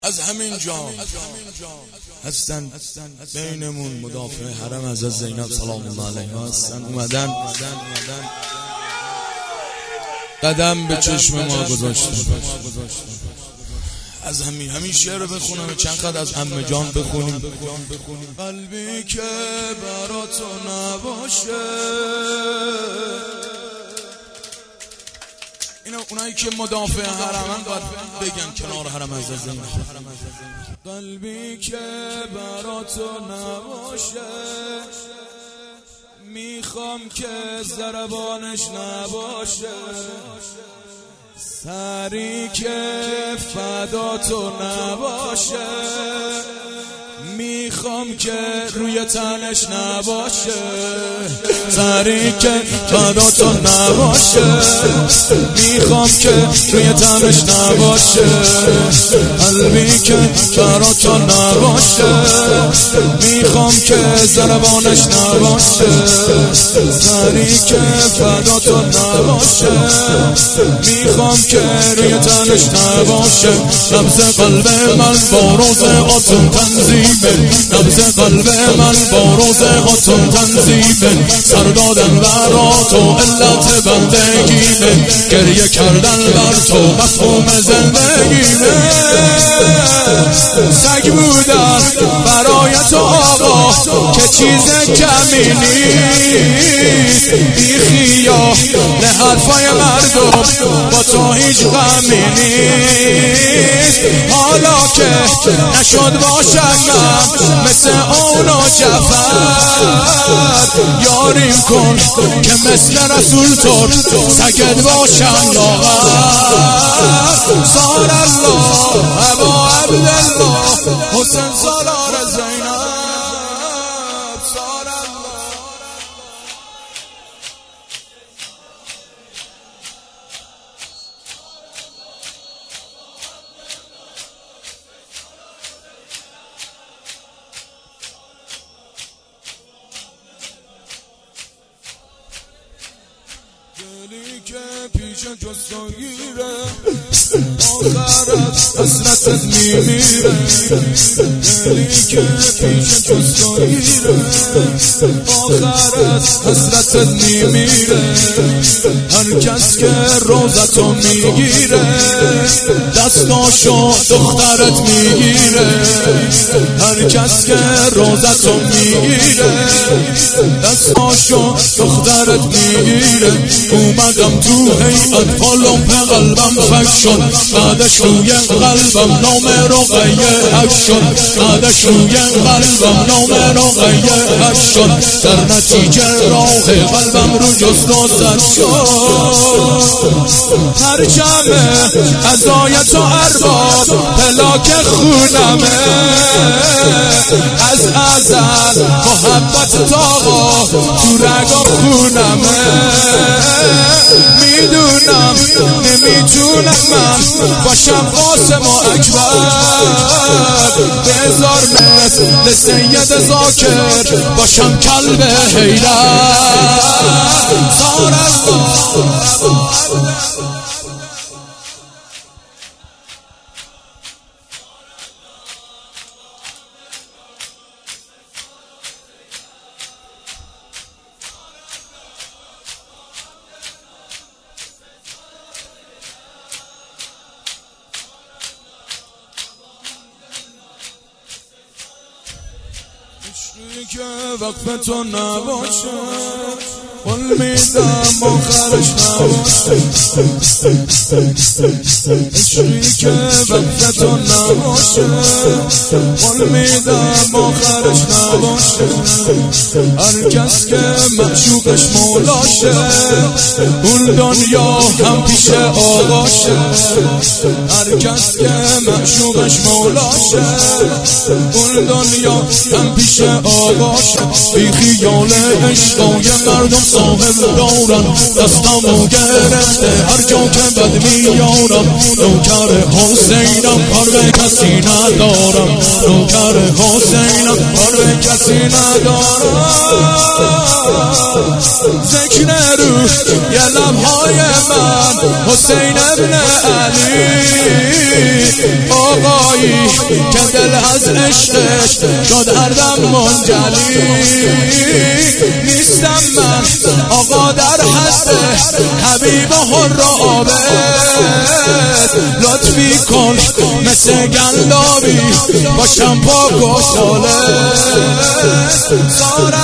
از همین جا هستن بینمون مدافع حرم از زینب سلام الله علیها هستن، اومدن قدم به چشم ما گذاشتن. از همین شعر رو بخونم، چند خط از عمه جان بخونیم. قلبی که برا تو نباشه، اینا اونایی که مدافع حرمن باید بگن کنار حرم از زینب. قلبی که برا تو نباشه، میخوام که ضربانش نباشه، سری که فدا تو نباشه، میخوام که روی تنش نباشه، سری که فدا تو نباشه، میخوام که روی تنش نباشه، قلبی که برا تو نباشه، میخوام که ضربانش نباشه، سری که فدا تو نباشه، میخوام که روی تنش نباشه. نبض قلب من با روز آتون تنظیمه، نبض قلب من با روز آتون تنظیمه، سر دادن برا تو علت بندگیه، گریه کردن بر تو مفهوم زندگیه. سگ بودن برای تو آقا که چیز کمی نیست، بیخیا نه حرفای مردم با تو هیچ غمی نیست. حالا که نشد باشم من مثل اونا جفر، یاریم کن که مثل رسول تو سگت باشم لاغر. سال الله ابا عبدالله حسین سالار زینب، سال الله. دلی که پیش جستگیره، آخرت حسرتت میمیره. دلی که پیش جستگیره، آخرت حسرتت میمیره. هر کس که روزتو میگیره، دستاشو دخترت میگیره. هر کس که روزتو میگیره، دستاشو دخترت میگیره. اومدم تو هیئت حالم به قلبم فک شد، بعدش روی قلبم نام رقیه حک شد، بعدش روی قلبم نام رقیه حک شد. در نتیجه راه قلبم رو جز گذر شد. پرچم عزایت و ارباب پلاک خونمه، از ازل محبت تاقا تو رگا خونمه. میدونم نمیتونم من باشم قاسم و اکبر، بذار مثل سید زاکر باشم کلب حیدر. سال الله عشقی که وقت تو نباشه، قول میدم آخرش نباشه. عشقی که وقت تو نباشه، قول میدم آخرش نباشه. هر کس که معشوقش مولاشه، اون دنیا هم پیش آقاشه. هر کس که معشوقش مولاشه، اون دنیا هم پیش آقاشه. بی خیال عشقای مردم ساهم دارم دستمو گرفته هر جا که بد میارم نوکر حسینم کار به کسی ندارم نوکر حسینم کار به کسی ندارم ذکر روح یه لبهای من حسین ابن علی آقایی که دل از عشقش شد هر دم منجلی نیستم من آقا در حد حبیب حر عابد لطفی کن مثل گندابی باشم پاک و خالص